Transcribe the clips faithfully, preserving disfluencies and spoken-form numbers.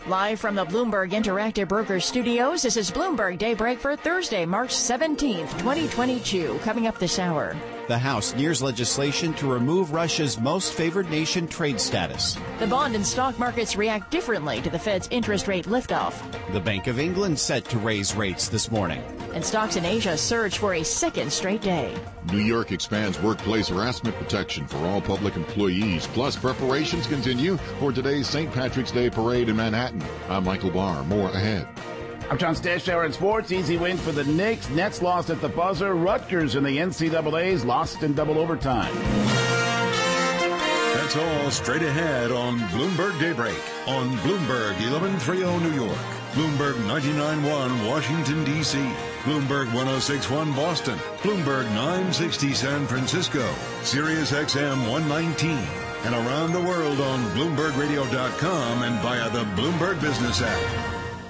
Live from the Bloomberg Interactive Brokers Studios, this is Bloomberg Daybreak for Thursday, March seventeenth, twenty twenty-two. Coming up this hour. The House nears legislation to remove Russia's most favored nation trade status. The bond and stock markets react differently to the Fed's interest rate liftoff. The Bank of England set to raise rates this morning. And stocks in Asia surge for a second straight day. New York expands workplace harassment protection for all public employees. Plus, preparations continue for today's Saint Patrick's Day parade in Manhattan. I'm Michael Barr. More ahead. I'm John Stashower in sports. Easy win for the Knicks. Nets lost at the buzzer. Rutgers in the N C double A's lost in double overtime. That's all straight ahead on Bloomberg Daybreak on Bloomberg eleven thirty New York, Bloomberg ninety-nine point one Washington, D C, Bloomberg ten sixty-one Boston, Bloomberg nine sixty San Francisco, Sirius X M one nineteen, and around the world on Bloomberg Radio dot com and via the Bloomberg Business app.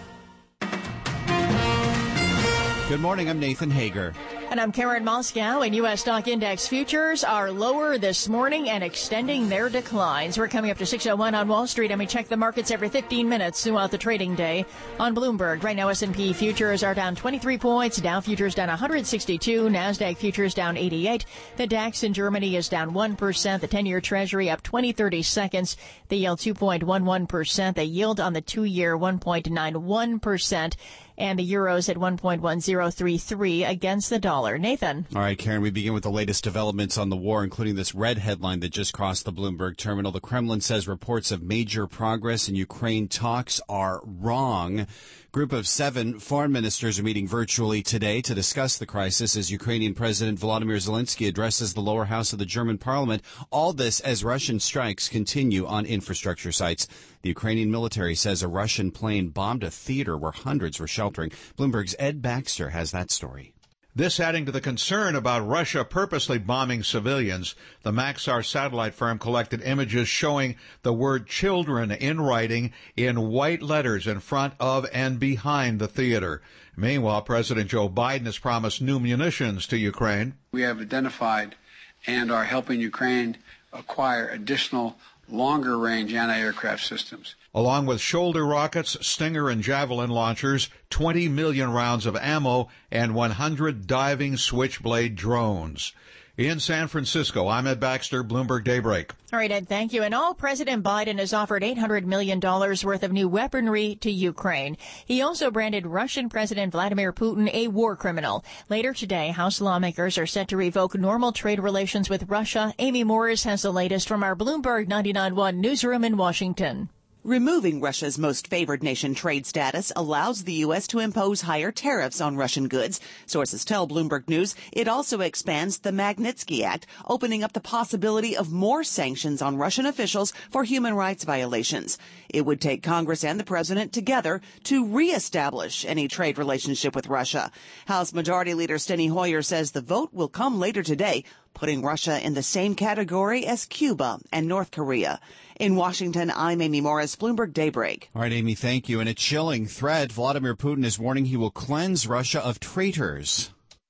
Good morning, I'm Nathan Hager. And I'm Karen Moscow, and U S stock index futures are lower this morning and extending their declines. We're coming up to six oh one on Wall Street, and we check the markets every fifteen minutes throughout the trading day on Bloomberg. Right now, S and P futures are down twenty-three points, Dow futures down one hundred sixty-two, NASDAQ futures down eighty-eight. The DAX in Germany is down one percent, the ten-year Treasury up twenty thirty seconds, the yield two point one one percent, the yield on the two-year one point nine one percent. And the euro's at one point one zero three three against the dollar. Nathan. All right, Karen, we begin with the latest developments on the war, including this red headline that just crossed the Bloomberg terminal. The Kremlin says reports of major progress in Ukraine talks are wrong. Group of seven foreign ministers are meeting virtually today to discuss the crisis as Ukrainian President Volodymyr Zelensky addresses the lower house of the German parliament. All this as Russian strikes continue on infrastructure sites. The Ukrainian military says a Russian plane bombed a theater where hundreds were sheltering. Bloomberg's Ed Baxter has that story. This adding to the concern about Russia purposely bombing civilians. The Maxar satellite firm collected images showing the word children in writing in white letters in front of and behind the theater. Meanwhile, President Joe Biden has promised new munitions to Ukraine. We have identified and are helping Ukraine acquire additional longer-range anti-aircraft systems. Along with shoulder rockets, Stinger and Javelin launchers, twenty million rounds of ammo, and one hundred diving Switchblade drones. In San Francisco, I'm Ed Baxter, Bloomberg Daybreak. All right, Ed, thank you. And all President Biden has offered eight hundred million dollars worth of new weaponry to Ukraine. He also branded Russian President Vladimir Putin a war criminal. Later today, House lawmakers are set to revoke normal trade relations with Russia. Amy Morris has the latest from our Bloomberg ninety-nine point one newsroom in Washington. Removing Russia's most favored nation trade status allows the U S to impose higher tariffs on Russian goods. Sources tell Bloomberg News it also expands the Magnitsky Act, opening up the possibility of more sanctions on Russian officials for human rights violations. It would take Congress and the president together to reestablish any trade relationship with Russia. House Majority Leader Steny Hoyer says the vote will come later today, putting Russia in the same category as Cuba and North Korea. In Washington, I'm Amy Morris, Bloomberg Daybreak. All right, Amy, thank you. In a chilling threat, Vladimir Putin is warning he will cleanse Russia of traitors.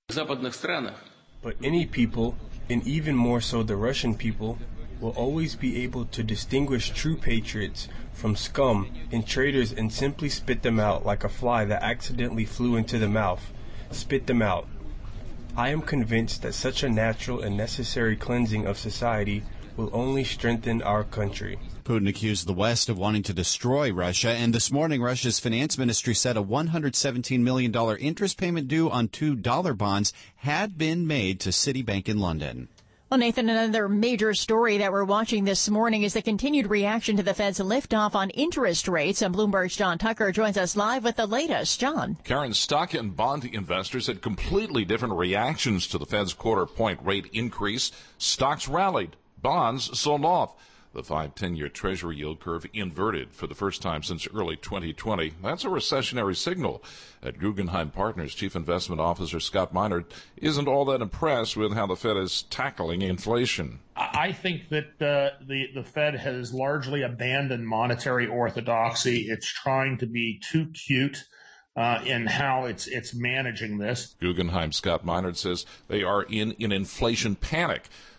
But any people, and even more so the Russian people, will always be able to distinguish true patriots from scum and traitors and simply spit them out like a fly that accidentally flew into the mouth. Spit them out. I am convinced that such a natural and necessary cleansing of society will only strengthen our country. Putin accused the West of wanting to destroy Russia, and this morning Russia's finance ministry said a one hundred seventeen million dollars interest payment due on two dollar bonds had been made to Citibank in London. Well, Nathan, another major story that we're watching this morning is the continued reaction to the Fed's liftoff on interest rates. And Bloomberg's John Tucker joins us live with the latest. John. Karen, stock and bond investors had completely different reactions to the Fed's quarter point rate increase. Stocks rallied. Bonds sold off. The five to ten-year Treasury yield curve inverted for the first time since early twenty twenty. That's a recessionary signal. At Guggenheim Partners, Chief Investment Officer Scott Minerd isn't all that impressed with how the Fed is tackling inflation. I think that uh, the, the Fed has largely abandoned monetary orthodoxy. It's trying to be too cute Uh, in how it's it's managing this. Guggenheim Scott Minerd says they are in an inflation panic.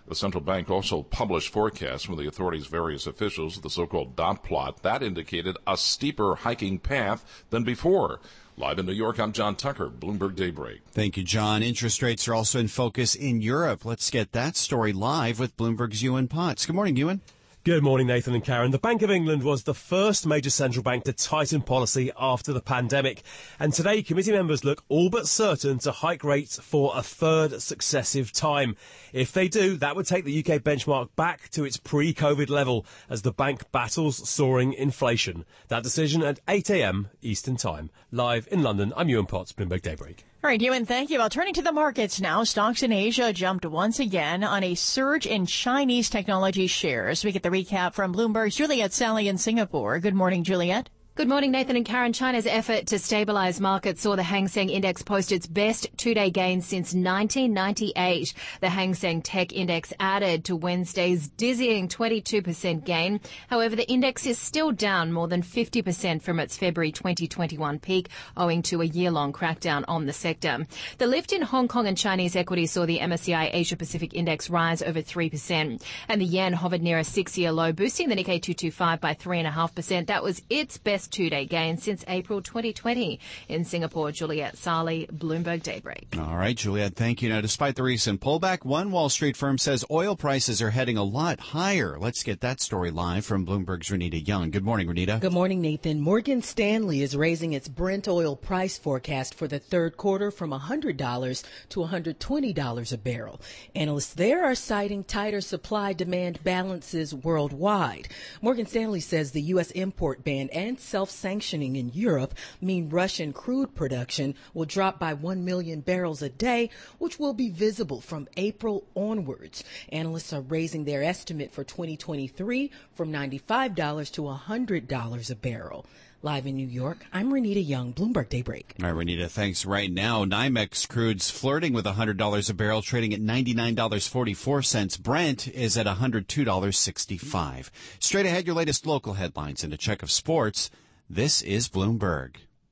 The central bank also published forecasts from the authority's various officials, the so-called dot plot. That indicated a steeper hiking path than before. Live in New York, I'm John Tucker, Bloomberg Daybreak. Thank you, John. Interest rates are also in focus in Europe. Let's get that story live with Bloomberg's Ewan Potts. Good morning, Ewan. Good morning, Nathan and Karen. The Bank of England was the first major central bank to tighten policy after the pandemic. And today, committee members look all but certain to hike rates for a third successive time. If they do, that would take the U K benchmark back to its pre-COVID level as the bank battles soaring inflation. That decision at eight a.m. Eastern Time. Live in London, I'm Ewan Potts, Bloomberg Daybreak. All right, Ewan, thank you. Well, turning to the markets now, stocks in Asia jumped once again on a surge in Chinese technology shares. We get the recap from Bloomberg's Juliet Sally in Singapore. Good morning, Juliet. Good morning, Nathan and Karen. China's effort to stabilize markets saw the Hang Seng Index post its best two-day gain since nineteen ninety-eight. The Hang Seng Tech Index added to Wednesday's dizzying twenty-two percent gain. However, the index is still down more than fifty percent from its February twenty twenty-one peak, owing to a year-long crackdown on the sector. The lift in Hong Kong and Chinese equities saw the M S C I Asia-Pacific Index rise over three percent. And the yen hovered near a six-year low, boosting the Nikkei two twenty-five by three point five percent. That was its best two-day gain since April twenty twenty. In Singapore, Juliet Sali, Bloomberg Daybreak. All right, Juliet, thank you. Now, despite the recent pullback, one Wall Street firm says oil prices are heading a lot higher. Let's get that story live from Bloomberg's Renita Young. Good morning, Renita. Good morning, Nathan. Morgan Stanley is raising its Brent oil price forecast for the third quarter from one hundred dollars to one hundred twenty dollars a barrel. Analysts there are citing tighter supply-demand balances worldwide. Morgan Stanley says the U S import ban and self-sanctioning in Europe mean Russian crude production will drop by one million barrels a day, which will be visible from April onwards. Analysts are raising their estimate for twenty twenty-three from ninety-five dollars to one hundred dollars a barrel. Live in New York, I'm Renita Young, Bloomberg Daybreak. All right, Renita, thanks. Right now, NYMEX crude's flirting with one hundred dollars a barrel, trading at ninety-nine dollars and forty-four cents. Brent is at one hundred two dollars and sixty-five cents. Straight ahead, your latest local headlines and a check of sports. This is Bloomberg.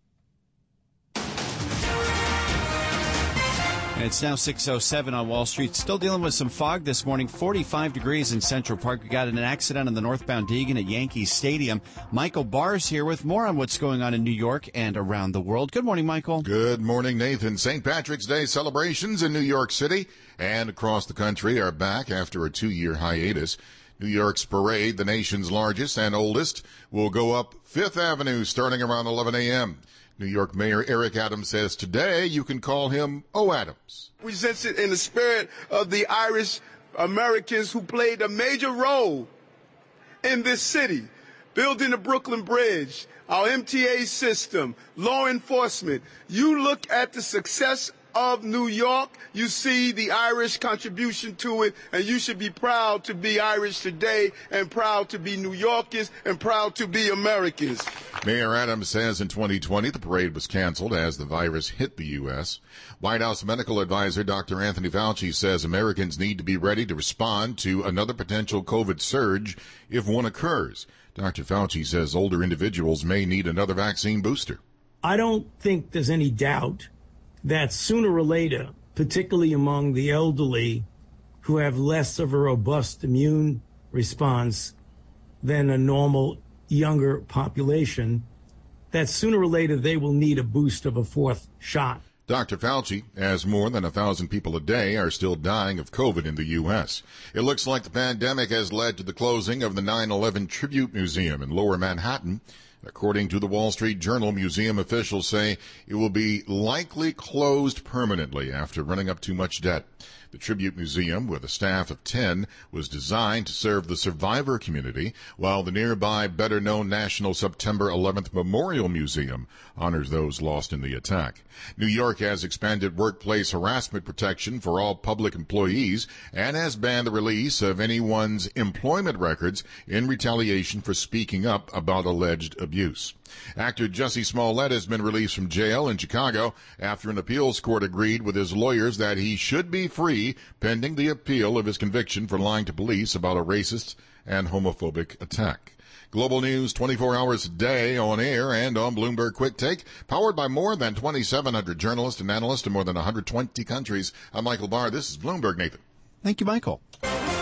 It's now six oh seven on Wall Street. Still dealing with some fog this morning. forty-five degrees in Central Park. We got an accident on the northbound Deegan at Yankee Stadium. Michael Barr's here with more on what's going on in New York and around the world. Good morning, Michael. Good morning, Nathan. Saint Patrick's Day celebrations in New York City and across the country are back after a two-year hiatus. New York's parade, the nation's largest and oldest, will go up Fifth Avenue starting around eleven a.m. New York Mayor Eric Adams says today you can call him O. Adams. Presents it in the spirit of the Irish Americans who played a major role in this city, building the Brooklyn Bridge, our M T A system, law enforcement. You look at the success of New York, you see the Irish contribution to it, and you should be proud to be Irish today and proud to be New Yorkers and proud to be Americans. Mayor Adams says in twenty twenty the parade was canceled as the virus hit the U S. White House medical advisor Doctor Anthony Fauci says Americans need to be ready to respond to another potential COVID surge if one occurs. Doctor Fauci says older individuals may need another vaccine booster. I don't think there's any doubt that sooner or later, particularly among the elderly who have less of a robust immune response than a normal younger population, that sooner or later they will need a boost of a fourth shot. Doctor Fauci, as more than a thousand people a day are still dying of COVID in the U S. It looks like the pandemic has led to the closing of the nine eleven Tribute Museum in Lower Manhattan. According to the Wall Street Journal, museum officials say it will be likely closed permanently after running up too much debt. The Tribute Museum, with a staff of ten, was designed to serve the survivor community, while the nearby better-known National September eleventh Memorial Museum honors those lost in the attack. New York has expanded workplace harassment protection for all public employees and has banned the release of anyone's employment records in retaliation for speaking up about alleged abuse. Actor Jussie Smollett has been released from jail in Chicago after an appeals court agreed with his lawyers that he should be free pending the appeal of his conviction for lying to police about a racist and homophobic attack. Global news twenty-four hours a day on air and on Bloomberg Quick Take, powered by more than twenty-seven hundred journalists and analysts in more than one hundred twenty countries. I'm Michael Barr. This is Bloomberg, Nathan. Thank you, Michael.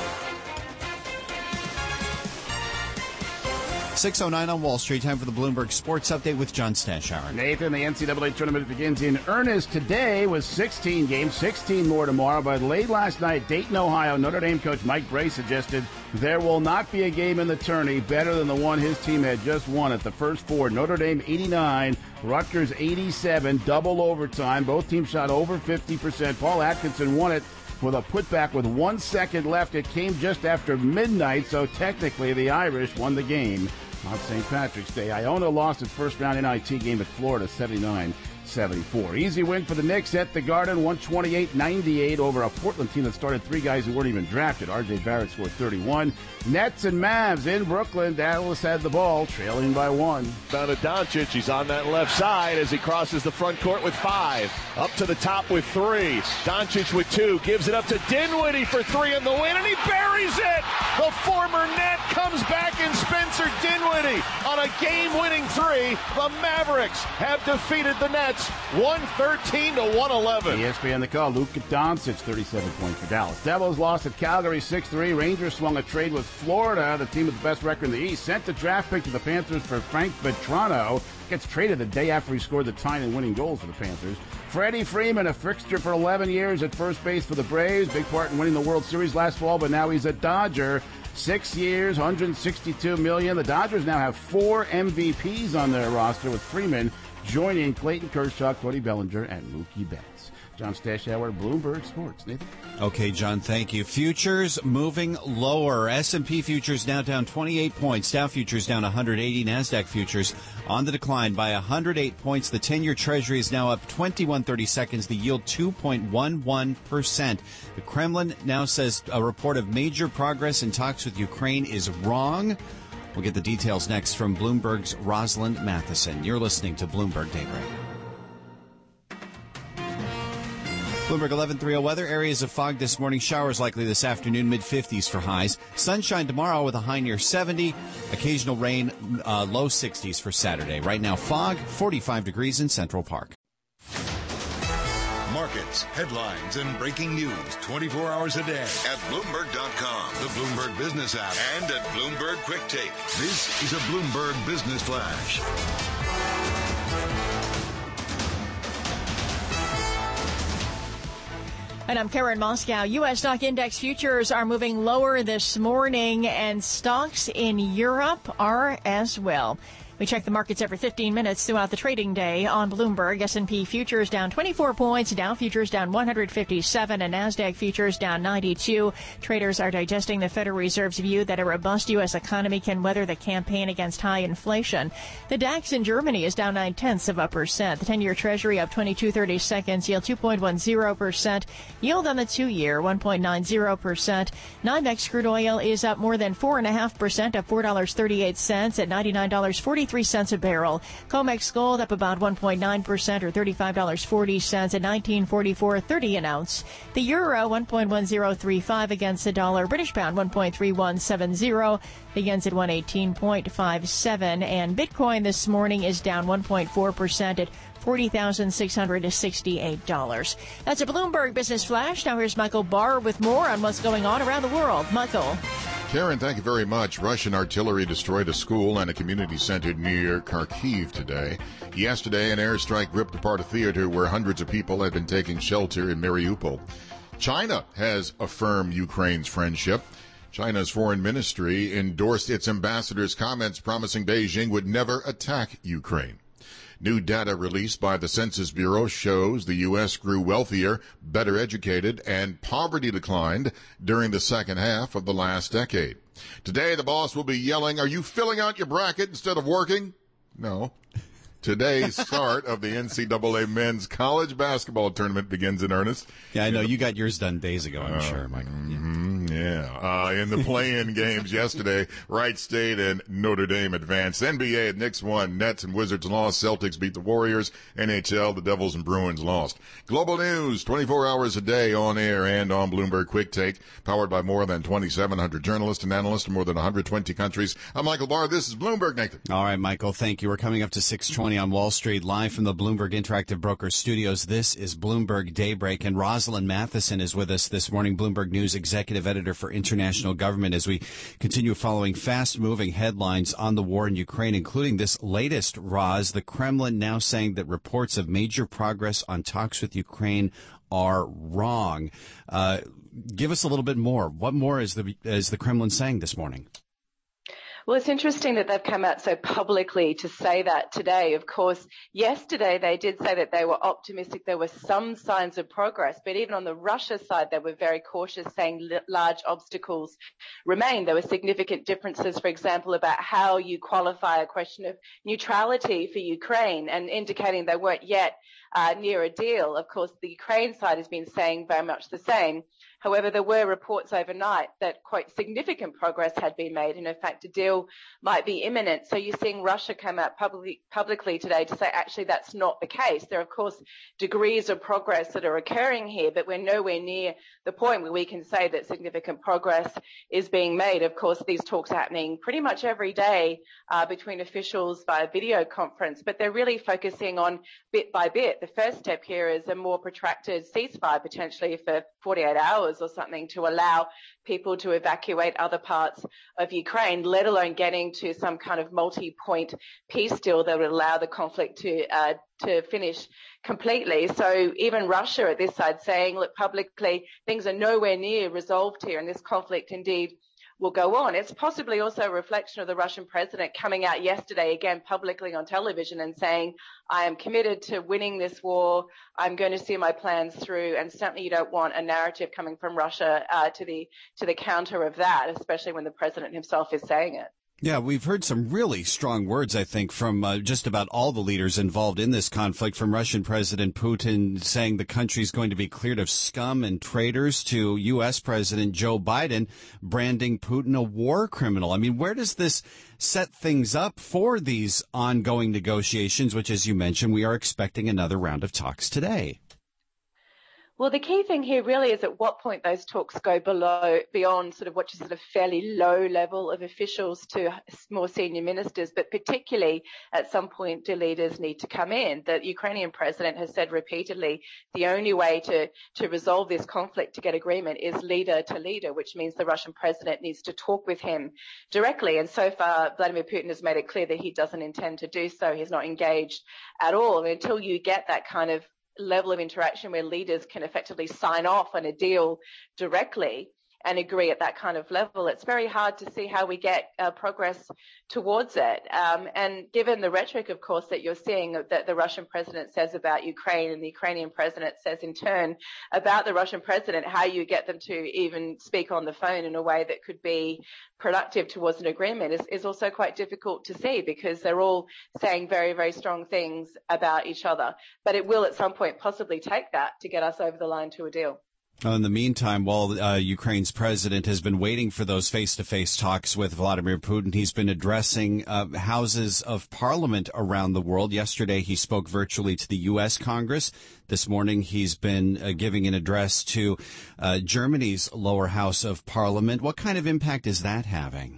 six oh nine on Wall Street. Time for the Bloomberg Sports Update with John Stashower. Nathan, the N C double A tournament begins in earnest today with sixteen games, sixteen more tomorrow. But late last night, Dayton, Ohio, Notre Dame coach Mike Brey suggested there will not be a game in the tourney better than the one his team had just won at the first four. Notre Dame eighty-nine, Rutgers eighty-seven, double overtime. Both teams shot over fifty percent. Paul Atkinson won it with a putback with one second left. It came just after midnight, so technically the Irish won the game on Saint Patrick's Day. Iona lost its first round N I T game at Florida, seventy-nine seventy-four. Easy win for the Knicks at the Garden, one twenty-eight ninety-eight over a Portland team that started three guys who weren't even drafted. R J Barrett scored thirty-one. Nets and Mavs in Brooklyn. Dallas had the ball, trailing by one. Down to Doncic. He's on that left side as he crosses the front court with five. Up to the top with three. Doncic with two. Gives it up to Dinwiddie for three in the win, and he buries it! The former Net comes back in Spencer Dinwiddie on a game-winning three. The Mavericks have defeated the Nets one thirteen to one eleven. E S P N The Call. Luka Doncic, thirty-seven points for Dallas. Devils lost at Calgary six three. Rangers swung a trade with Florida, the team with the best record in the East. Sent the draft pick to the Panthers for Frank Vetrano. Gets traded the day after he scored the tying and winning goals for the Panthers. Freddie Freeman, a fixture for eleven years at first base for the Braves. Big part in winning the World Series last fall, but now he's a Dodger. Six years, one hundred sixty-two million dollars. The Dodgers now have four M V Ps on their roster, with Freeman joining Clayton Kershaw, Cody Bellinger, and Mookie Betts. John Stashower, Bloomberg Sports. Nathan? Okay, John, thank you. Futures moving lower. S and P futures now down twenty-eight points. Dow futures down one hundred eighty. NASDAQ futures on the decline by one hundred eight points. The ten-year Treasury is now up twenty-one thirty-seconds. The yield two point one one percent. The Kremlin now says a report of major progress in talks with Ukraine is wrong. We'll get the details next from Bloomberg's Rosalind Matheson. You're listening to Bloomberg Daybreak. Bloomberg eleven thirty weather. Areas of fog this morning. Showers likely this afternoon. mid fifties for highs. Sunshine tomorrow with a high near seventy. Occasional rain, uh, low sixties for Saturday. Right now, fog, forty-five degrees in Central Park. Markets, headlines, and breaking news twenty-four hours a day at Bloomberg dot com, the Bloomberg Business app, and at Bloomberg Quick Take. This is a Bloomberg Business Flash. And I'm Karen Moscow. U S stock index futures are moving lower this morning, and stocks in Europe are as well. We check the markets every fifteen minutes throughout the trading day on Bloomberg. S and P futures down twenty-four points, Dow futures down one hundred fifty-seven, and NASDAQ futures down ninety-two. Traders are digesting the Federal Reserve's view that a robust U S economy can weather the campaign against high inflation. The DAX in Germany is down nine-tenths of a percent. The ten-year Treasury up twenty-two thirty-seconds, yield two point one zero percent. Yield on the two-year, one point nine zero percent. NYMEX crude oil is up more than four point five percent, up four dollars and thirty-eight cents at ninety-nine dollars and forty-three cents a barrel. COMEX gold up about one point nine percent, or thirty-five dollars and forty cents at nineteen forty-four thirty an ounce. The euro one point one zero three five against the dollar. British pound one point three one seven zero. The yen's at one eighteen point five seven. And Bitcoin this morning is down one point four percent at forty thousand six hundred sixty-eight dollars. That's a Bloomberg Business Flash. Now here's Michael Barr with more on what's going on around the world. Michael. Karen, thank you very much. Russian artillery destroyed a school and a community center near Kharkiv today. Yesterday, an airstrike ripped apart a theater where hundreds of people had been taking shelter in Mariupol. China has affirmed Ukraine's friendship. China's foreign ministry endorsed its ambassador's comments promising Beijing would never attack Ukraine. New data released by the Census Bureau shows the U S grew wealthier, better educated, and poverty declined during the second half of the last decade. Today, the boss will be yelling, "Are you filling out your bracket instead of working?" No. Today's start of the N C double A men's college basketball tournament begins in earnest. Yeah, I know. You got yours done days ago, I'm uh, sure, Michael. Mm-hmm, yeah. Uh, in the play-in games yesterday, Wright State and Notre Dame advanced. N B A, Knicks won. Nets and Wizards lost. Celtics beat the Warriors. N H L, the Devils and Bruins lost. Global news, twenty-four hours a day on air and on Bloomberg Quick Take, powered by more than twenty-seven hundred journalists and analysts in more than one hundred twenty countries. I'm Michael Barr. This is Bloomberg, Nathan. All right, Michael, thank you. We're coming up to six twenty. twenty on Wall Street, live from the Bloomberg Interactive Brokers studios. This is Bloomberg Daybreak, and Rosalind Matheson is with us this morning, Bloomberg News executive editor for international government, as we continue following fast-moving headlines on the war in Ukraine, including this latest, Roz, the Kremlin now saying that reports of major progress on talks with Ukraine are wrong. Uh, give us a little bit more. What more is the is the Kremlin saying this morning? Well, it's interesting that they've come out so publicly to say that today. Of course, yesterday they did say that they were optimistic there were some signs of progress, but even on the Russia side, they were very cautious, saying large obstacles remain. There were significant differences, for example, about how you qualify a question of neutrality for Ukraine, and indicating they weren't yet uh, near a deal. Of course, the Ukraine side has been saying very much the same. However, there were reports overnight that quite significant progress had been made, and in fact a deal might be imminent. So you're seeing Russia come out publicly, publicly today to say actually that's not the case. There are, of course, degrees of progress that are occurring here, but we're nowhere near the point where we can say that significant progress is being made. Of course, these talks are happening pretty much every day uh, between officials via video conference, but they're really focusing on bit by bit. The first step here is a more protracted ceasefire, potentially for forty-eight hours or something, to allow people to evacuate other parts of Ukraine, let alone getting to some kind of multi-point peace deal that would allow the conflict to uh, to finish completely. So even Russia at this side saying, look, publicly, things are nowhere near resolved here, and this conflict indeed will go on. It's possibly also a reflection of the Russian president coming out yesterday, again publicly on television, and saying, I am committed to winning this war. I'm going to see my plans through. And certainly you don't want a narrative coming from Russia uh, to the to the counter of that, especially when the president himself is saying it. Yeah, we've heard some really strong words, I think, from uh, just about all the leaders involved in this conflict, from Russian President Putin saying the country is going to be cleared of scum and traitors, to U S President Joe Biden branding Putin a war criminal. I mean, where does this set things up for these ongoing negotiations, which, as you mentioned, we are expecting another round of talks today? Well, the key thing here really is at what point those talks go below, beyond sort of what is sort of fairly low level of officials to more senior ministers, but particularly at some point do leaders need to come in. The Ukrainian president has said repeatedly the only way to, to resolve this conflict, to get agreement, is leader to leader, which means the Russian president needs to talk with him directly. And so far, Vladimir Putin has made it clear that he doesn't intend to do so. He's not engaged at all. And until you get that kind of level of interaction where leaders can effectively sign off on a deal directly and agree at that kind of level, it's very hard to see how we get uh, progress towards it. Um, and given the rhetoric, of course, that you're seeing that the Russian president says about Ukraine, and the Ukrainian president says in turn about the Russian president, how you get them to even speak on the phone in a way that could be productive towards an agreement is, is also quite difficult to see, because they're all saying very, very strong things about each other. But it will at some point possibly take that to get us over the line to a deal. In the meantime, while uh, Ukraine's president has been waiting for those face-to-face talks with Vladimir Putin, he's been addressing uh, houses of parliament around the world. Yesterday, he spoke virtually to the U S Congress. This morning, he's been uh, giving an address to uh, Germany's lower house of parliament. What kind of impact is that having?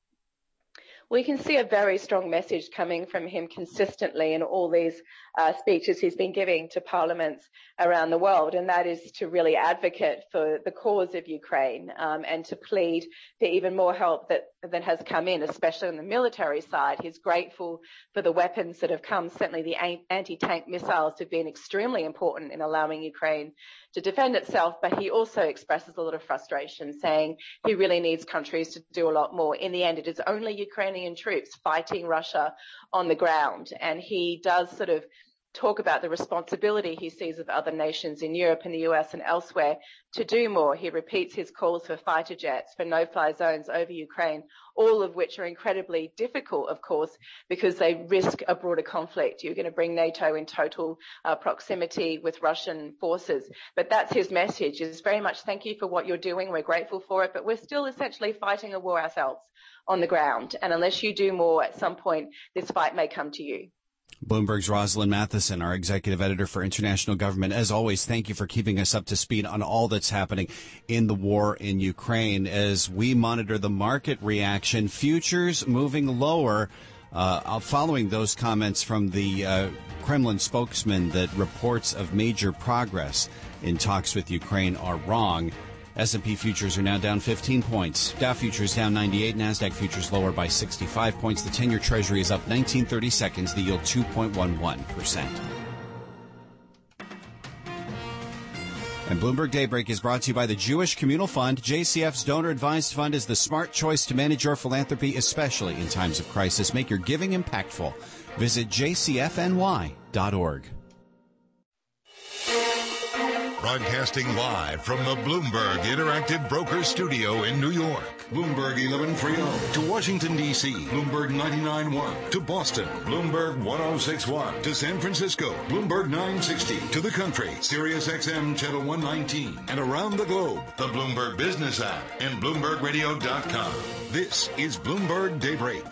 We can see a very strong message coming from him consistently in all these uh, speeches he's been giving to parliaments around the world, and that is to really advocate for the cause of Ukraine um, and to plead for even more help that, that has come in, especially on the military side. He's grateful for the weapons that have come. Certainly the anti-tank missiles have been extremely important in allowing Ukraine to defend itself, but he also expresses a lot of frustration, saying he really needs countries to do a lot more. In the end, it is only Ukrainian troops fighting Russia on the ground, and he does sort of talk about the responsibility he sees of other nations in Europe and the U S and elsewhere to do more. He repeats his calls for fighter jets, for no-fly zones over Ukraine, all of which are incredibly difficult, of course, because they risk a broader conflict. You're going to bring NATO in total uh, proximity with Russian forces. But that's his message, is very much thank you for what you're doing. We're grateful for it, but we're still essentially fighting a war ourselves on the ground. And unless you do more, at some point, this fight may come to you. Bloomberg's Rosalind Matheson, our executive editor for international government. As always, thank you for keeping us up to speed on all that's happening in the war in Ukraine. As we monitor the market reaction, futures moving lower Uh, following those comments from the uh, Kremlin spokesman that reports of major progress in talks with Ukraine are wrong, S and P futures are now down fifteen points. Dow futures down ninety-eight. NASDAQ futures lower by sixty-five points. The ten-year Treasury is up nineteen thirty seconds. The yield two point one one percent. And Bloomberg Daybreak is brought to you by the Jewish Communal Fund. J C F's donor-advised fund is the smart choice to manage your philanthropy, especially in times of crisis. Make your giving impactful. Visit j c f n y dot org. Broadcasting live from the Bloomberg Interactive Brokers Studio in New York. Bloomberg eleven thirty. To Washington, D C. Bloomberg ninety-nine point one. To Boston. Bloomberg ten sixty-one. To San Francisco. Bloomberg nine sixty. To the country. Sirius X M Channel one nineteen. And around the globe. The Bloomberg Business app and Bloomberg Radio dot com. This is Bloomberg Daybreak.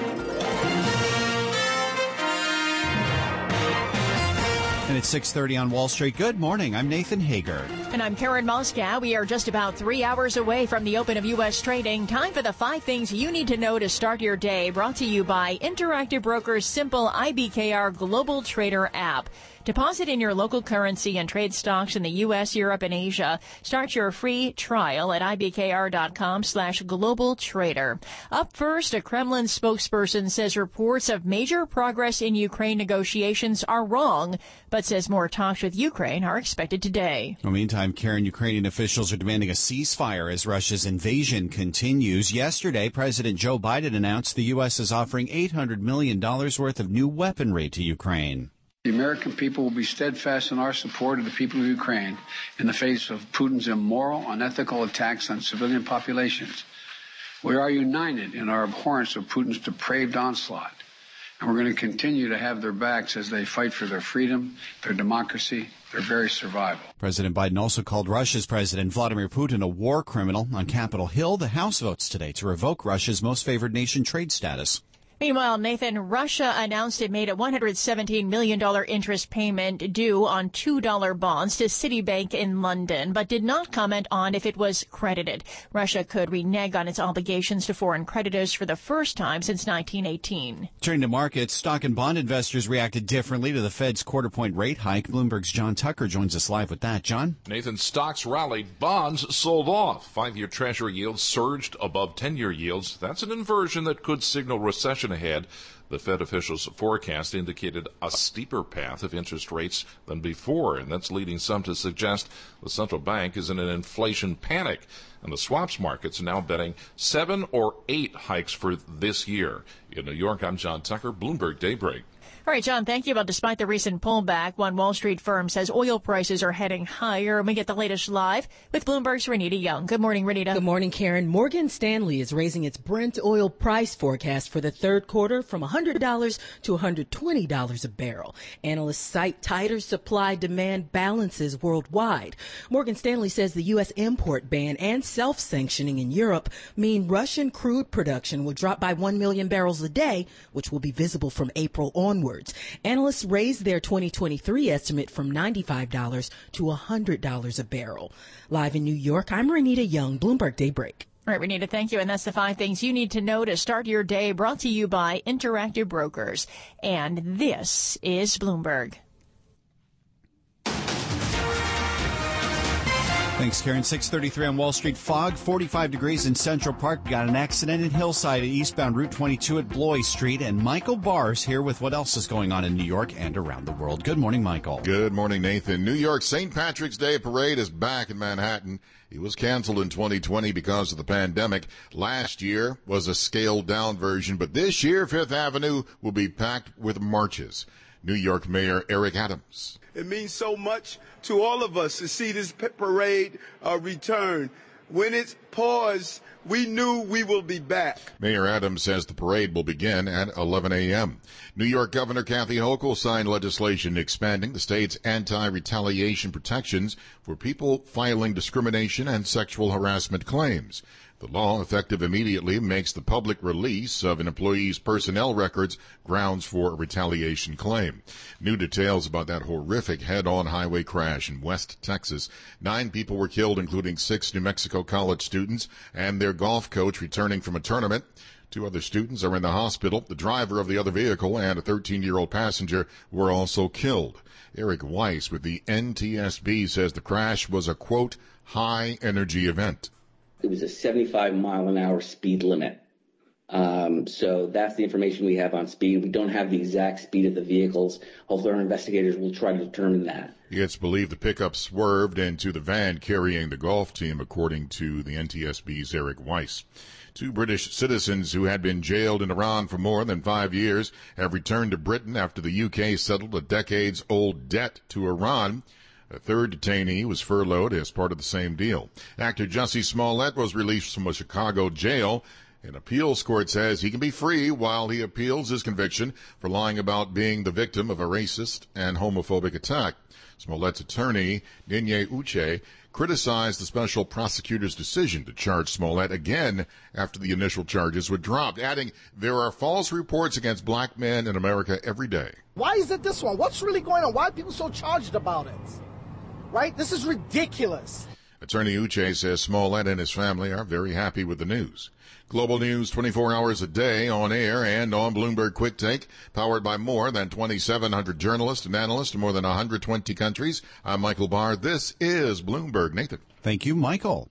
And it's six thirty on Wall Street. Good morning. I'm Nathan Hager. And I'm Karen Moscow. We are just about three hours away from the open of U S trading. Time for the five things you need to know to start your day. Brought to you by Interactive Brokers' simple I B K R Global Trader app. Deposit in your local currency and trade stocks in the U S, Europe, and Asia. Start your free trial at I B K R dot com slash global trader. Up first, a Kremlin spokesperson says reports of major progress in Ukraine negotiations are wrong, but says more talks with Ukraine are expected today. In the meantime, Karen, Ukrainian officials are demanding a ceasefire as Russia's invasion continues. Yesterday, President Joe Biden announced the U S is offering eight hundred million dollars worth of new weaponry to Ukraine. The American people will be steadfast in our support of the people of Ukraine in the face of Putin's immoral, unethical attacks on civilian populations. We are united in our abhorrence of Putin's depraved onslaught, and we're going to continue to have their backs as they fight for their freedom, their democracy, their very survival. President Biden also called Russia's President Vladimir Putin a war criminal. On Capitol Hill, the House votes today to revoke Russia's most favored nation trade status. Meanwhile, Nathan, Russia announced it made a one hundred seventeen million dollars interest payment due on two dollar bonds to Citibank in London, but did not comment on if it was credited. Russia could renege on its obligations to foreign creditors for the first time since nineteen eighteen. Turning to markets, stock and bond investors reacted differently to the Fed's quarter-point rate hike. Bloomberg's John Tucker joins us live with that. John? Nathan, stocks rallied, bonds sold off. Five-year Treasury yields surged above ten-year yields. That's an inversion that could signal recession ahead. The Fed officials' forecast indicated a steeper path of interest rates than before, and that's leading some to suggest the central bank is in an inflation panic. And the swaps market's now betting seven or eight hikes for this year. In New York, I'm John Tucker, Bloomberg Daybreak. All right, John, thank you. Well, despite the recent pullback, one Wall Street firm says oil prices are heading higher. And we get the latest live with Bloomberg's Renita Young. Good morning, Renita. Good morning, Karen. Morgan Stanley is raising its Brent oil price forecast for the third quarter from one hundred dollars to one hundred twenty dollars a barrel. Analysts cite tighter supply-demand balances worldwide. Morgan Stanley says the U S import ban and self-sanctioning in Europe mean Russian crude production will drop by one million barrels a day, which will be visible from April onward. Analysts raised their twenty twenty-three estimate from ninety-five dollars to one hundred dollars a barrel. Live in New York, I'm Renita Young, Bloomberg Daybreak. All right, Renita, thank you. And that's the five things you need to know to start your day, brought to you by Interactive Brokers. And this is Bloomberg. Thanks, Karen. six thirty-three on Wall Street. Fog, forty-five degrees in Central Park. We got an accident in Hillside at eastbound Route twenty-two at Bloy Street. And Michael Barr's here with what else is going on in New York and around the world. Good morning, Michael. Good morning, Nathan. New York's Saint Patrick's Day parade is back in Manhattan. It was canceled in twenty twenty because of the pandemic. Last year was a scaled-down version, but this year Fifth Avenue will be packed with marches. New York Mayor Eric Adams. It means so much to all of us to see this parade uh, return. When it's paused, we knew we will be back. Mayor Adams says the parade will begin at eleven a.m. New York Governor Kathy Hochul signed legislation expanding the state's anti-retaliation protections for people filing discrimination and sexual harassment claims. The law, effective immediately, makes the public release of an employee's personnel records grounds for a retaliation claim. New details about that horrific head-on highway crash in West Texas. Nine people were killed, including six New Mexico college students and their golf coach returning from a tournament. Two other students are in the hospital. The driver of the other vehicle and a thirteen-year-old passenger were also killed. Eric Weiss with the N T S B says the crash was a, quote, high-energy event. It was a seventy-five mile an hour speed limit. Um, so that's the information we have on speed. We don't have the exact speed of the vehicles. Hopefully our investigators will try to determine that. It's believed the pickup swerved into the van carrying the golf team, according to the N T S B's Eric Weiss. Two British citizens who had been jailed in Iran for more than five years have returned to Britain after the U K settled a decades-old debt to Iran. A third detainee was furloughed as part of the same deal. Actor Jussie Smollett was released from a Chicago jail. An appeals court says he can be free while he appeals his conviction for lying about being the victim of a racist and homophobic attack. Smollett's attorney, Ninye Uche, criticized the special prosecutor's decision to charge Smollett again after the initial charges were dropped, adding, "There are false reports against black men in America every day." Why is it this one? What's really going on? Why are people so charged about it? Right? This is ridiculous. Attorney Uche says Smollett and his family are very happy with the news. Global news twenty-four hours a day on air and on Bloomberg Quick Take, powered by more than twenty-seven hundred journalists and analysts in more than one hundred twenty countries. I'm Michael Barr. This is Bloomberg. Nathan. Thank you, Michael.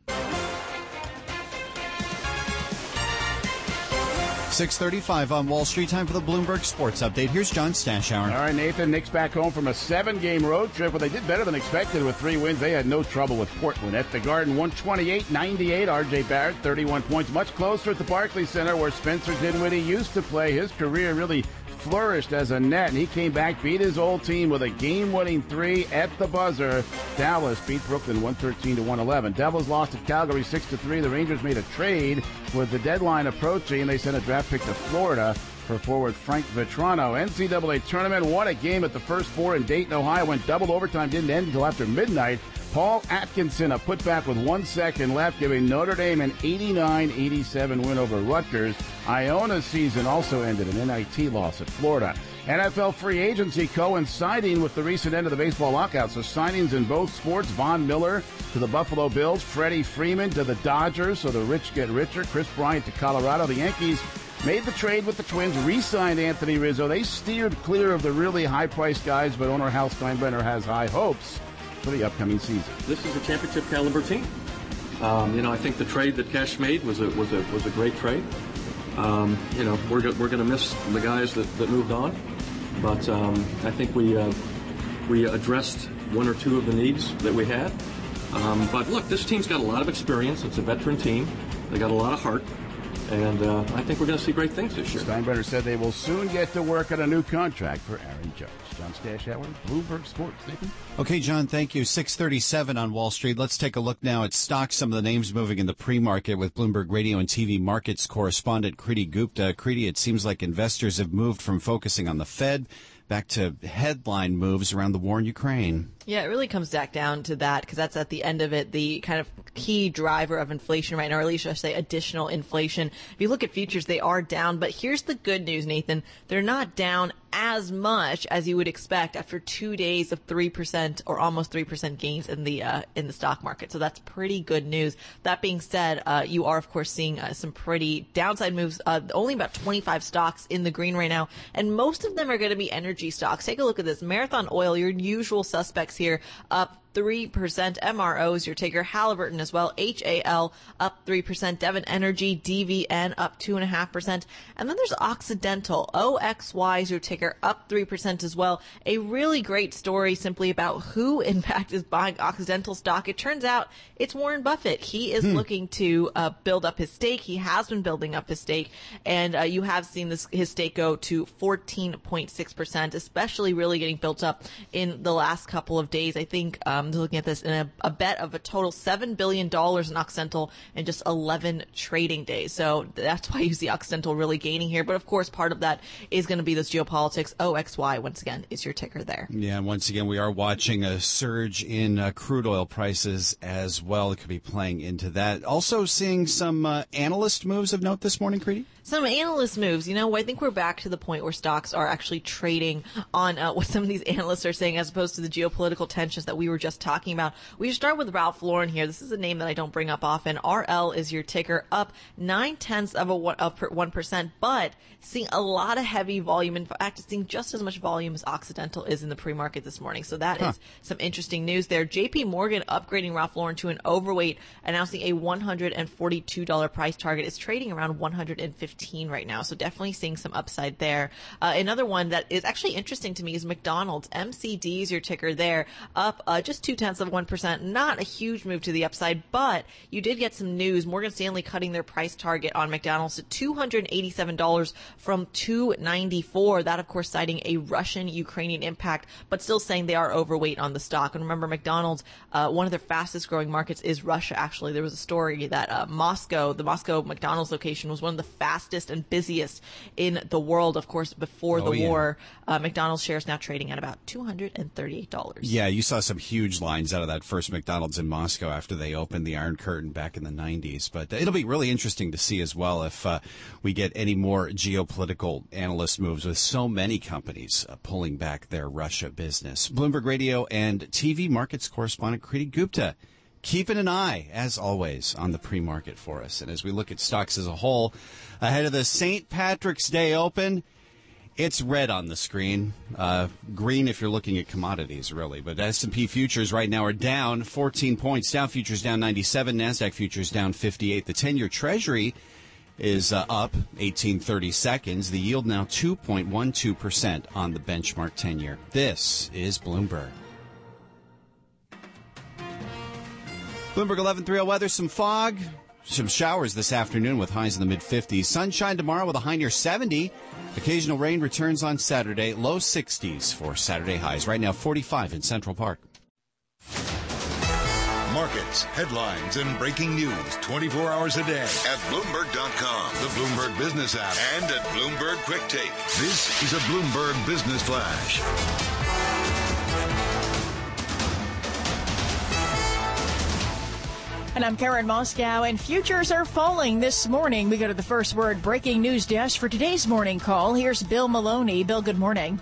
six thirty-five on Wall Street. Time for the Bloomberg Sports Update. Here's John Stashauer. All right, Nathan. Knicks back home from a seven-game road trip. Well, they did better than expected with three wins. They had no trouble with Portland. At the Garden, one twenty-eight ninety-eight. R J Barrett, thirty-one points. Much closer at the Barclays Center where Spencer Dinwiddie used to play. His career really flourished as a net, and he came back, beat his old team with a game-winning three at the buzzer. Dallas beat Brooklyn one thirteen to one eleven. Devils lost at Calgary six to three. The Rangers made a trade with the deadline approaching. They sent a draft pick to Florida for forward Frank Vetrano. N C double A tournament, won a game at the first four in Dayton, Ohio. Went double overtime, didn't end until after midnight. Paul Atkinson, a putback with one second left, giving Notre Dame an eighty-nine eighty-seven win over Rutgers. Iona's season also ended an N I T loss at Florida. N F L free agency coinciding with the recent end of the baseball lockout. So signings in both sports. Von Miller to the Buffalo Bills. Freddie Freeman to the Dodgers. So the rich get richer. Chris Bryant to Colorado. The Yankees made the trade with the Twins, re-signed Anthony Rizzo. They steered clear of the really high-priced guys, but owner Hal Steinbrenner has high hopes for the upcoming season. This is a championship caliber team. Um, you know, I think the trade that Cash made was a was a was a great trade. Um, you know, we're go- we're going to miss the guys that, that moved on, but um, I think we uh, we addressed one or two of the needs that we had. Um, but look, this team's got a lot of experience. It's a veteran team. They got a lot of heart. And uh, I think we're going to see great things this year. Steinbrenner said they will soon get to work on a new contract for Aaron Judge. John Stashauer, Bloomberg Sports. Nathan? Okay, John, thank you. six thirty-seven on Wall Street. Let's take a look now at stocks, some of the names moving in the pre-market with Bloomberg Radio and T V Markets correspondent Kriti Gupta. Kriti, it seems like investors have moved from focusing on the Fed back to headline moves around the war in Ukraine. Yeah, it really comes back down to that because that's at the end of it, the kind of key driver of inflation right now, or at least I should say additional inflation. If you look at futures, they are down. But here's the good news, Nathan. They're not down as much as you would expect after two days of three percent or almost three percent gains in the uh, in the stock market. So that's pretty good news. That being said, uh, you are, of course, seeing uh, some pretty downside moves. Uh, only about twenty-five stocks in the green right now, and most of them are going to be energy stocks. Take a look at this. Marathon Oil, your usual suspects here, up three percent. M R O is your ticker. Halliburton as well. H A L up three percent. Devon Energy, D V N up two point five percent. And then there's Occidental. O X Y is your ticker, up three percent as well. A really great story simply about who, in fact, is buying Occidental stock. It turns out it's Warren Buffett. He is hmm. looking to uh, build up his stake. He has been building up his stake. And uh, you have seen this his stake go to fourteen point six percent, especially really getting built up in the last couple of days. I think um, looking at this in a, a bet of a total seven billion dollars in Occidental in just eleven trading days. So that's why you see Occidental really gaining here. But of course, part of that is going to be this geopolitics. O X Y, once again, is your ticker there. Yeah, and once again, we are watching a surge in uh, crude oil prices as well. It could be playing into that. Also seeing some uh, analyst moves of note this morning, Kriti? Some analyst moves. You know, I think we're back to the point where stocks are actually trading on uh, what some of these analysts are saying as opposed to the geopolitical tensions that we were just talking about. We start with Ralph Lauren here. This is a name that I don't bring up often. R L is your ticker, up nine-tenths of a one, of one percent, but seeing a lot of heavy volume. In fact, it's seeing just as much volume as Occidental is in the pre-market this morning. So that huh. is some interesting news there. J P Morgan upgrading Ralph Lauren to an overweight, announcing a one hundred forty-two dollars price target. It's trading around one hundred fifteen right now. So definitely seeing some upside there. Uh, another one that is actually interesting to me is McDonald's. M C D is your ticker there, up uh, just two-tenths of one percent. Not a huge move to the upside, but you did get some news. Morgan Stanley cutting their price target on McDonald's to two hundred eighty-seven dollars from two hundred ninety-four dollars. That, of course, citing a Russian-Ukrainian impact, but still saying they are overweight on the stock. And remember, McDonald's, uh, one of their fastest-growing markets is Russia, actually. There was a story that uh, Moscow, the Moscow McDonald's location, was one of the fastest and busiest in the world, of course, before oh, the yeah. war. Uh, McDonald's shares now trading at about two hundred thirty-eight dollars. Yeah, you saw some huge lines out of that first McDonald's in Moscow after they opened the Iron Curtain back in the nineties. But it'll be really interesting to see as well if uh, we get any more geopolitical analyst moves with so many companies uh, pulling back their Russia business. Bloomberg Radio and T V markets correspondent Kriti Gupta keeping an eye, as always, on the pre-market for us. And as we look at stocks as a whole, ahead of the Saint Patrick's Day Open, it's red on the screen. Uh, green if you're looking at commodities, really. But S and P futures right now are down fourteen points. Dow futures down ninety-seven. NASDAQ futures down fifty-eight. The ten-year Treasury is uh, up eighteen thirty seconds. The yield now two point one two percent on the benchmark ten-year. This is Bloomberg. Bloomberg eleven thirty weather, some fog, some showers this afternoon with highs in the mid-fifties. Sunshine tomorrow with a high near seventy. Occasional rain returns on Saturday, low sixties for Saturday highs. Right now, forty-five in Central Park. Markets, headlines, and breaking news twenty-four hours a day at Bloomberg dot com, the Bloomberg Business app, and at Bloomberg Quick Take. This is a Bloomberg Business Flash. And I'm Karen Moscow, and futures are falling this morning. We go to the First Word breaking news desk for today's morning call. Here's Bill Maloney. Bill, good morning.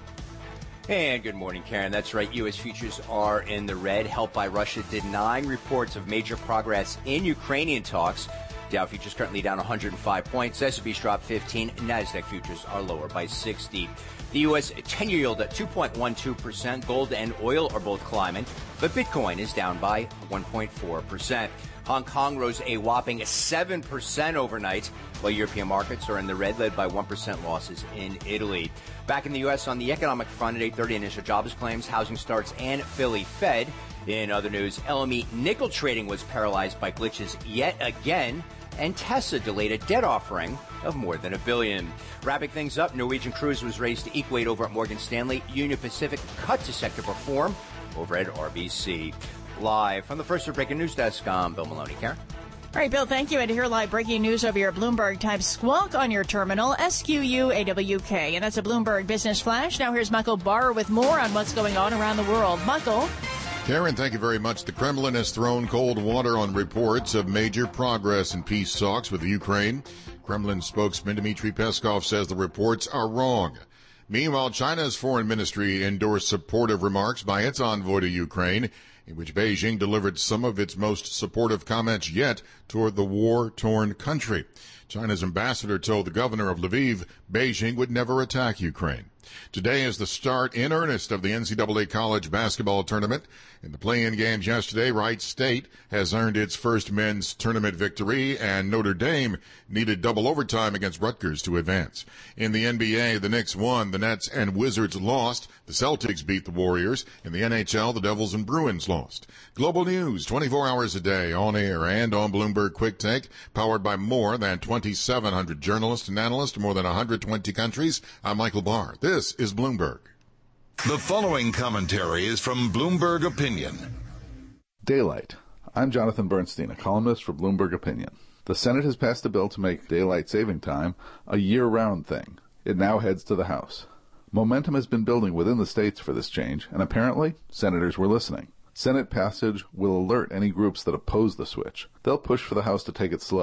And good morning, Karen. That's right. U S futures are in the red, helped by Russia denying reports of major progress in Ukrainian talks. Dow futures currently down one hundred five points. S and P's dropped fifteen. NASDAQ futures are lower by sixty. The U S ten-year yield at two point one two percent. Gold and oil are both climbing, but Bitcoin is down by one point four percent. Hong Kong rose a whopping seven percent overnight, while European markets are in the red, led by one percent losses in Italy. Back in the U S on the economic front at eight thirty, initial jobs claims, housing starts, and Philly Fed. In other news, L M E nickel trading was paralyzed by glitches yet again, and Tesla delayed a debt offering of more than a billion. Wrapping things up, Norwegian Cruise was raised to equate over at Morgan Stanley. Union Pacific cut to sector perform over at R B C. Live from the First Word breaking news desk, I'm Bill Maloney. Karen? All right, Bill, thank you. And to hear live breaking news over your Bloomberg type squawk on your terminal, S Q U A W K. And that's a Bloomberg Business Flash. Now here's Michael Barr with more on what's going on around the world. Michael? Karen, thank you very much. The Kremlin has thrown cold water on reports of major progress in peace talks with Ukraine. Kremlin spokesman Dmitry Peskov says the reports are wrong. Meanwhile, China's foreign ministry endorsed supportive remarks by its envoy to Ukraine, in which Beijing delivered some of its most supportive comments yet toward the war-torn country. China's ambassador told the governor of Lviv Beijing would never attack Ukraine. Today is the start in earnest of the N C double A college basketball tournament. In the play-in games yesterday, Wright State has earned its first men's tournament victory, and Notre Dame needed double overtime against Rutgers to advance. In the N B A, the Knicks won, the Nets and Wizards lost, the Celtics beat the Warriors. In the N H L, the Devils and Bruins lost. Global news, twenty-four hours a day, on air and on Bloomberg Quick Take, powered by more than twenty-seven hundred journalists and analysts in more than one hundred twenty countries. I'm Michael Barr. This is Bloomberg. The following commentary is from Bloomberg Opinion. Daylight. I'm Jonathan Bernstein, a columnist for Bloomberg Opinion. The Senate has passed a bill to make daylight saving time a year-round thing. It now heads to the House. Momentum has been building within the states for this change, and apparently, senators were listening. Senate passage will alert any groups that oppose the switch. They'll push for the House to take it slow,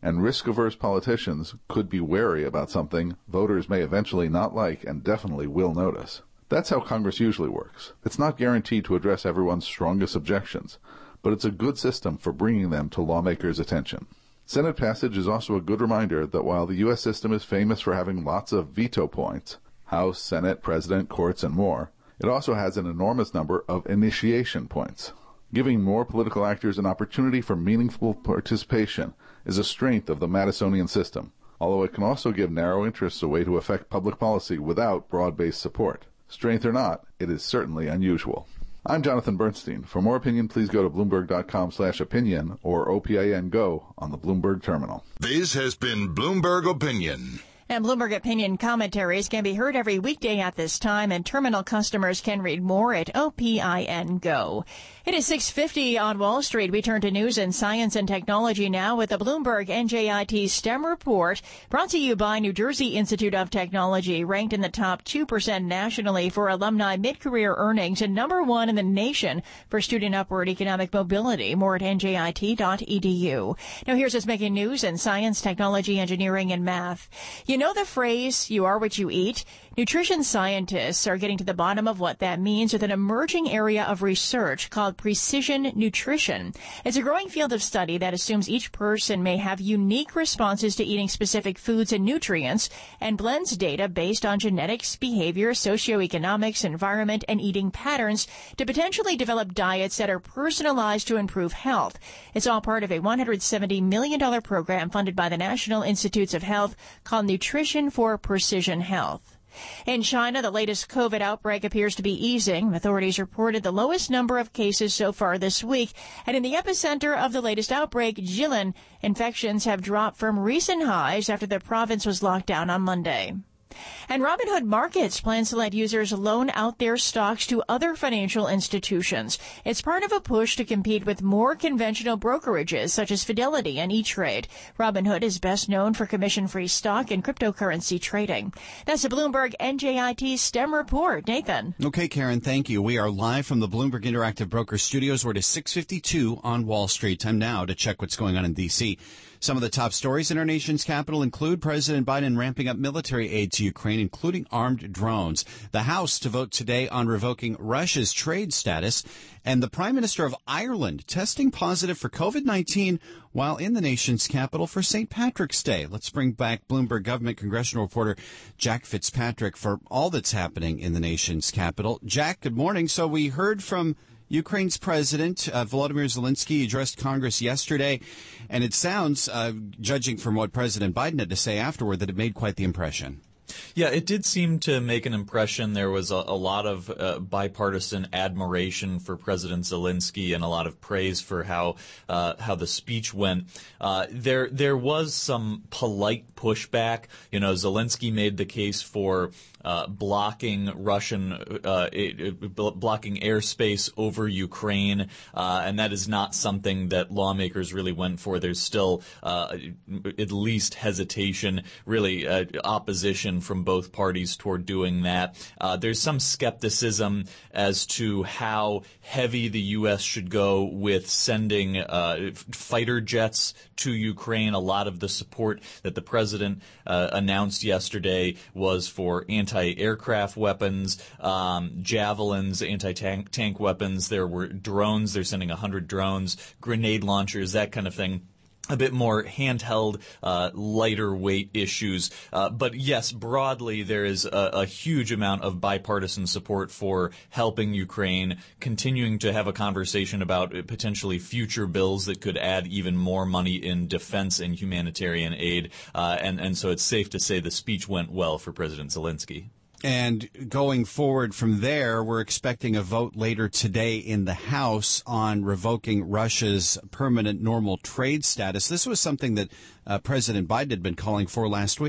and risk-averse politicians could be wary about something voters may eventually not like and definitely will notice. That's how Congress usually works. It's not guaranteed to address everyone's strongest objections, but it's a good system for bringing them to lawmakers' attention. Senate passage is also a good reminder that while the U S system is famous for having lots of veto points, House, Senate, President, courts, and more, it also has an enormous number of initiation points. Giving more political actors an opportunity for meaningful participation is a strength of the Madisonian system, although it can also give narrow interests a way to affect public policy without broad-based support. Strength or not, it is certainly unusual. I'm Jonathan Bernstein. For more opinion, please go to Bloomberg.com slash opinion or O P I N Go on the Bloomberg terminal. This has been Bloomberg Opinion. And Bloomberg Opinion commentaries can be heard every weekday at this time, and terminal customers can read more at O P I N Go. It is six fifty on Wall Street. We turn to news and science and technology now with the Bloomberg N J I T STEM report, brought to you by New Jersey Institute of Technology, ranked in the top two percent nationally for alumni mid-career earnings and number one in the nation for student upward economic mobility. More at N J I T dot E D U. Now here's what's making news in science, technology, engineering, and math. You know the phrase, you are what you eat? Nutrition scientists are getting to the bottom of what that means with an emerging area of research called precision nutrition. It's a growing field of study that assumes each person may have unique responses to eating specific foods and nutrients and blends data based on genetics, behavior, socioeconomics, environment, and eating patterns to potentially develop diets that are personalized to improve health. It's all part of a one hundred seventy million dollars program funded by the National Institutes of Health called Nutrition for Precision Health. In China, the latest COVID outbreak appears to be easing. Authorities reported the lowest number of cases so far this week. And in the epicenter of the latest outbreak, Jilin, infections have dropped from recent highs after the province was locked down on Monday. And Robinhood Markets plans to let users loan out their stocks to other financial institutions. It's part of a push to compete with more conventional brokerages such as Fidelity and E-Trade. Robinhood is best known for commission-free stock and cryptocurrency trading. That's a Bloomberg N J I T STEM report. Nathan. Okay, Karen, thank you. We are live from the Bloomberg Interactive Broker Studios. We're at six fifty-two on Wall Street. Time now to check what's going on in D C Some of the top stories in our nation's capital include President Biden ramping up military aid to Ukraine, including armed drones, the House to vote today on revoking Russia's trade status, and the Prime Minister of Ireland testing positive for COVID nineteen while in the nation's capital for Saint Patrick's Day. Let's bring back Bloomberg government congressional reporter Jack Fitzpatrick for all that's happening in the nation's capital. Jack, good morning. So we heard from Ukraine's president, uh, Volodymyr Zelensky, addressed Congress yesterday, and it sounds, uh, judging from what President Biden had to say afterward, that it made quite the impression. Yeah, it did seem to make an impression. There was a, a lot of uh, bipartisan admiration for President Zelensky and a lot of praise for how uh, how the speech went. Uh, there there was some polite pushback. You know, Zelensky made the case for Uh, blocking Russian, uh, it, it, blocking airspace over Ukraine, uh, and that is not something that lawmakers really went for. There's still uh, at least hesitation, really uh, opposition from both parties toward doing that. Uh, there's some skepticism as to how heavy the U S should go with sending uh, fighter jets to Ukraine. A lot of the support that the president uh, announced yesterday was for anti anti-aircraft weapons, um, javelins, anti-tank tank weapons. There were drones. They're sending one hundred drones, grenade launchers, that kind of thing. A bit more handheld, uh, lighter weight issues. Uh, but yes, broadly, there is a, a huge amount of bipartisan support for helping Ukraine, continuing to have a conversation about potentially future bills that could add even more money in defense and humanitarian aid. Uh, and, and so it's safe to say the speech went well for President Zelensky. And going forward from there, we're expecting a vote later today in the House on revoking Russia's permanent normal trade status. This was something that uh, President Biden had been calling for last week.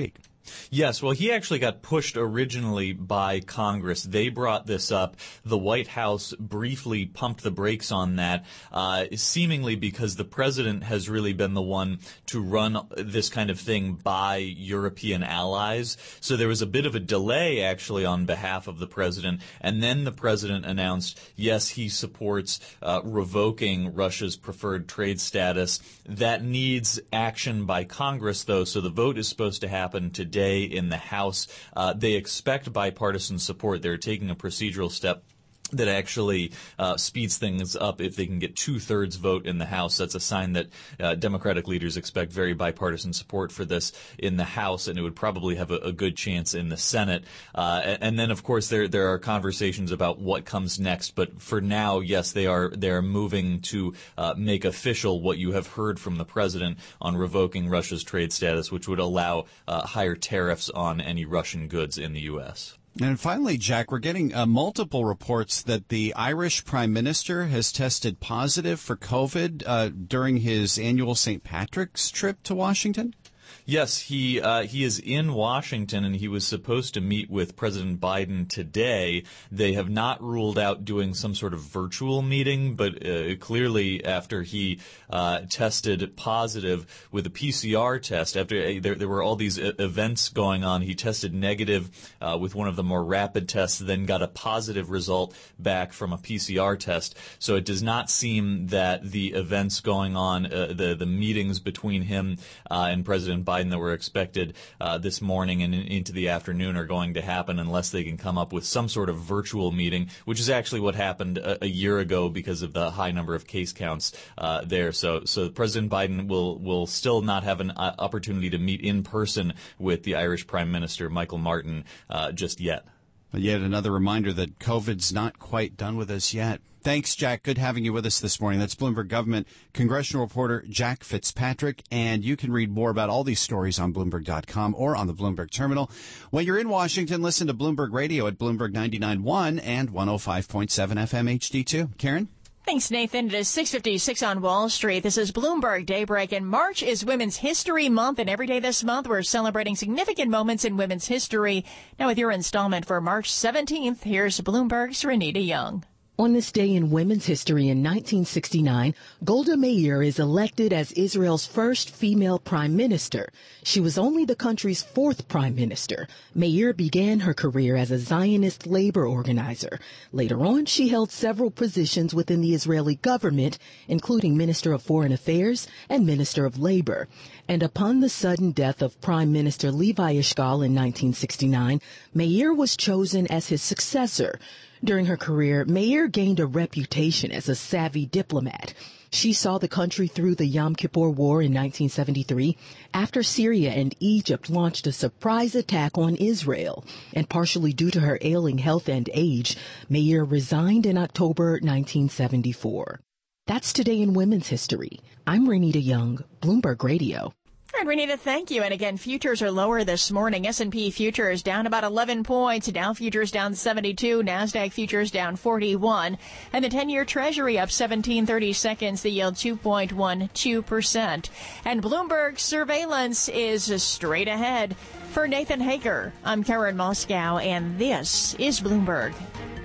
Yes, well, he actually got pushed originally by Congress. They brought this up. The White House briefly pumped the brakes on that, uh, seemingly because the president has really been the one to run this kind of thing by European allies. So there was a bit of a delay, actually, on behalf of the president. And then the president announced, yes, he supports uh, revoking Russia's preferred trade status. That needs action by Congress, though, so the vote is supposed to happen today in the House. Uh, they expect bipartisan support. They're taking a procedural step that actually uh, speeds things up if they can get two-thirds vote in the House. That's a sign that uh, Democratic leaders expect very bipartisan support for this in the House, and it would probably have a, a good chance in the Senate. Uh, and, and then, of course, there there are conversations about what comes next. But for now, yes, they are they are moving to uh, make official what you have heard from the president on revoking Russia's trade status, which would allow uh, higher tariffs on any Russian goods in the U S. And finally, Jack, we're getting uh, multiple reports that the Irish Prime Minister has tested positive for COVID uh, during his annual Saint Patrick's trip to Washington. Yes, he uh, he is in Washington, and he was supposed to meet with President Biden today. They have not ruled out doing some sort of virtual meeting, but uh, clearly after he uh, tested positive with a P C R test, after uh, there, there were all these uh, events going on, he tested negative uh, with one of the more rapid tests, then got a positive result back from a P C R test. So it does not seem that the events going on, uh, the, the meetings between him uh, and President Biden that were expected uh, this morning and in, into the afternoon are going to happen unless they can come up with some sort of virtual meeting, which is actually what happened a, a year ago because of the high number of case counts uh, there. So, so President Biden will will still not have an uh, opportunity to meet in person with the Irish Prime Minister Michael Martin uh, just yet. But yet another reminder that COVID's not quite done with us yet. Thanks, Jack. Good having you with us this morning. That's Bloomberg Government congressional reporter Jack Fitzpatrick. And you can read more about all these stories on Bloomberg dot com or on the Bloomberg Terminal. When you're in Washington, listen to Bloomberg Radio at Bloomberg ninety-nine point one and one oh five point seven F M H D two. Karen? Thanks, Nathan. It is six fifty-six on Wall Street. This is Bloomberg Daybreak, and March is Women's History Month, and every day this month we're celebrating significant moments in women's history. Now with your installment for March seventeenth, here's Bloomberg's Renita Young. On this day in women's history in nineteen sixty-nine, Golda Meir is elected as Israel's first female prime minister. She was only the country's fourth prime minister. Meir began her career as a Zionist labor organizer. Later on, she held several positions within the Israeli government, including Minister of Foreign Affairs and Minister of Labor. And upon the sudden death of Prime Minister Levi Eshkol in nineteen sixty-nine, Meir was chosen as his successor. During her career, Meir gained a reputation as a savvy diplomat. She saw the country through the Yom Kippur War in nineteen seventy-three, after Syria and Egypt launched a surprise attack on Israel. And partially due to her ailing health and age, Meir resigned in October nineteen seventy-four. That's today in women's history. I'm Renita Young, Bloomberg Radio. All right, Renita, thank you. And again, futures are lower this morning. S and P futures down about eleven points. Dow futures down seventy-two. NASDAQ futures down forty-one. And the ten-year Treasury up seventeen thirty seconds. The yield two point one two percent. And Bloomberg surveillance is straight ahead. For Nathan Hager, I'm Karen Moscow, and this is Bloomberg.